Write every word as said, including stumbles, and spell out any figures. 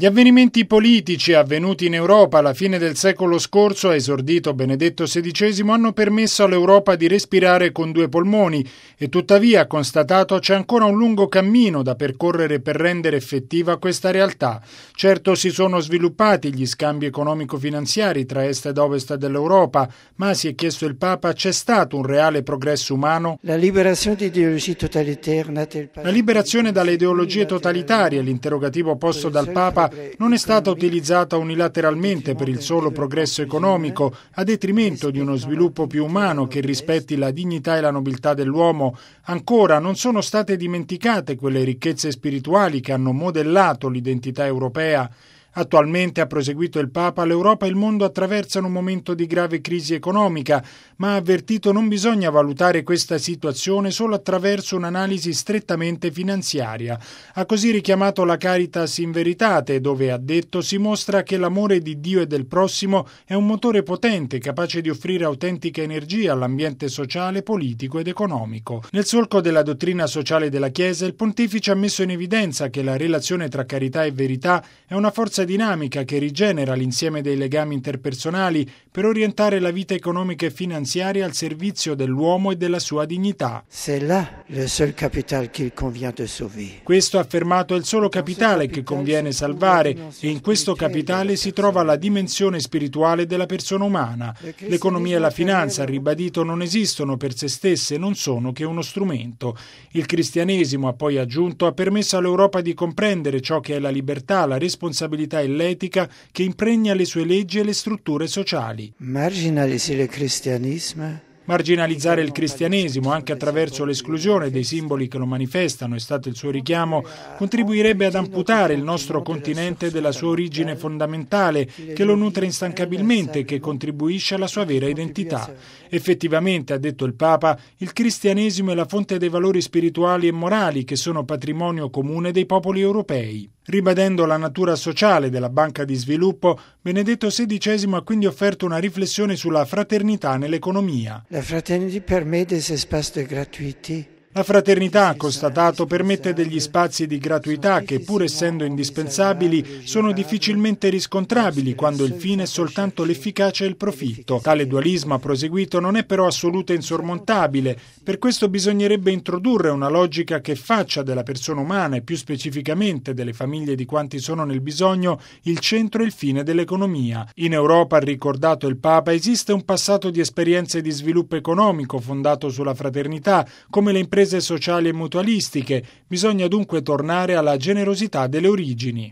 Gli avvenimenti politici avvenuti in Europa alla fine del secolo scorso, ha esordito Benedetto sedicesimo, hanno permesso all'Europa di respirare con due polmoni e tuttavia, ha constatato, c'è ancora un lungo cammino da percorrere per rendere effettiva questa realtà. Certo, si sono sviluppati gli scambi economico-finanziari tra est ed ovest dell'Europa, ma, si è chiesto il Papa, c'è stato un reale progresso umano? La liberazione di ideologie totalitaire La liberazione dalle ideologie totalitarie, l'interrogativo posto dal Papa, non è stata utilizzata unilateralmente per il solo progresso economico, a detrimento di uno sviluppo più umano che rispetti la dignità e la nobiltà dell'uomo. Ancora, non sono state dimenticate quelle ricchezze spirituali che hanno modellato l'identità europea. Attualmente, ha proseguito il Papa, l'Europa e il mondo attraversano un momento di grave crisi economica, ma ha avvertito non bisogna valutare questa situazione solo attraverso un'analisi strettamente finanziaria. Ha così richiamato la Caritas in Veritate, dove, ha detto, si mostra che l'amore di Dio e del prossimo è un motore potente capace di offrire autentica energia all'ambiente sociale, politico ed economico. Nel solco della dottrina sociale della Chiesa, il Pontefice ha messo in evidenza che la relazione tra carità e verità è una forza dinamica che rigenera l'insieme dei legami interpersonali per orientare la vita economica e finanziaria al servizio dell'uomo e della sua dignità. C'est là le seul capital qu'il convient de sauver. Questo, ha affermato, è il solo capitale che conviene salvare e in questo capitale si trova la dimensione spirituale della persona umana. L'economia e la finanza, ha ribadito, non esistono per se stesse, non sono che uno strumento. Il cristianesimo, ha poi aggiunto, ha permesso all'Europa di comprendere ciò che è la libertà, la responsabilità e l'etica che impregna le sue leggi e le strutture sociali. Marginaliser il cristianesimo. Marginalizzare il cristianesimo, anche attraverso l'esclusione dei simboli che lo manifestano, è stato il suo richiamo, contribuirebbe ad amputare il nostro continente della sua origine fondamentale, che lo nutre instancabilmente e che contribuisce alla sua vera identità. Effettivamente, ha detto il Papa, il cristianesimo è la fonte dei valori spirituali e morali che sono patrimonio comune dei popoli europei. Ribadendo la natura sociale della Banca di Sviluppo, Benedetto sedicesimo ha quindi offerto una riflessione sulla fraternità nell'economia. La fraternité permet des espaces de gratuité. La fraternità, ha constatato, permette degli spazi di gratuità che, pur essendo indispensabili, sono difficilmente riscontrabili quando il fine è soltanto l'efficacia e il profitto. Tale dualismo, ha proseguito, non è però assoluto e insormontabile. Per questo bisognerebbe introdurre una logica che faccia della persona umana e più specificamente delle famiglie di quanti sono nel bisogno il centro e il fine dell'economia. In Europa, ha ricordato il Papa, esiste un passato di esperienze di sviluppo economico fondato sulla fraternità, come le imprese sociali e mutualistiche. Bisogna dunque tornare alla generosità delle origini.